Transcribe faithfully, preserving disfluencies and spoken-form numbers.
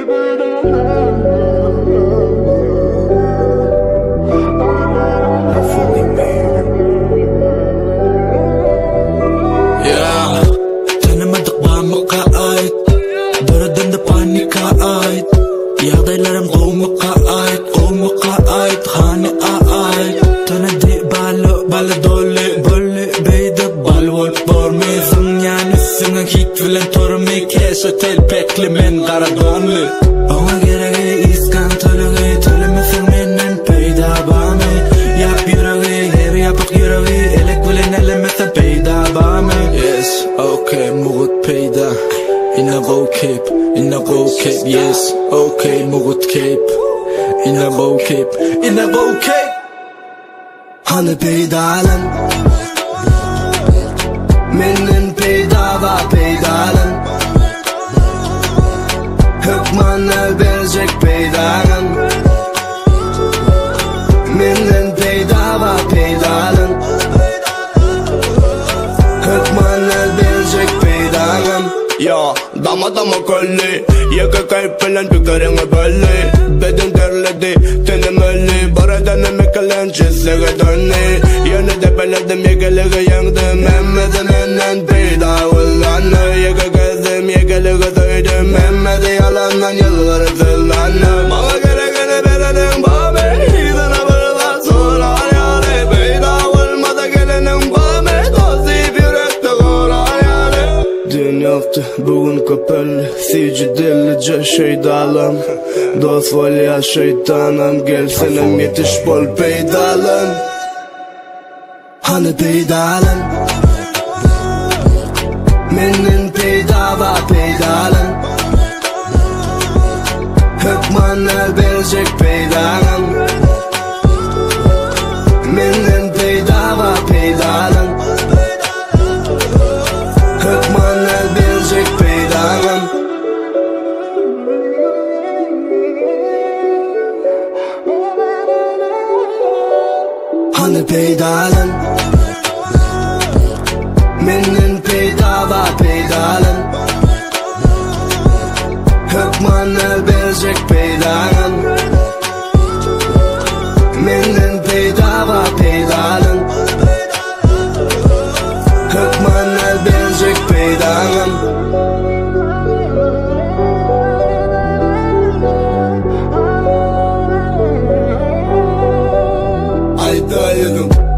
Yağdaylarım qovmuqqa ait, qovmuqqa ait, xani ait. Tanadi balı, balı dolu, bolu beydi balvol bormezim. Yani üstüne hit filan tormi, cash otel pekli men qara donli. Ona geragi iskan tölügi, tölümüsün menden peyda bami. Yap yürügi, her yapık yürügi, elek bilen elemesen peyda bami. Yes, okay, mugut peyda. In a bow cape, in a bow cape, yes, okay, mugut cape. In a bow cape, in a bow cape. Hani peydalan Menin peyda va peydalan Hükman el berecek peydalan Menin peyda va peydalan Hükman el berecek peydalan. Ya dama dama kolli Yaka kayıp falan tükarını belli Beden terledi tenim ölli Baradan emekalen çizliğe dönni Yine de beledim yekeliği yandım Mehmet'im enden peyda ullanı Yaka gezdim yekeliği söyledim Mehmet'i yalandan yılları zillanı Bana gerekeni verelim babi Sana bırla sorar yani Peyda olmadı gelenin babi Tozip yürekte korar yani. Dün yaptı bugün kapalı Sici delice şeydalan Dost var ya şeytanım Gelsenem yetiş bol peydalan. Hani peydalan Menin peyda va peydalan Hükman el berecek peydalan Menin peyda va peydalan Hükman el berecek peydalan. Hani peydalan Menin peyda va peydalan Hükman el berecek peydalan Menin peyda va peydalan Hükman el berecek peydalan. Ayda yedim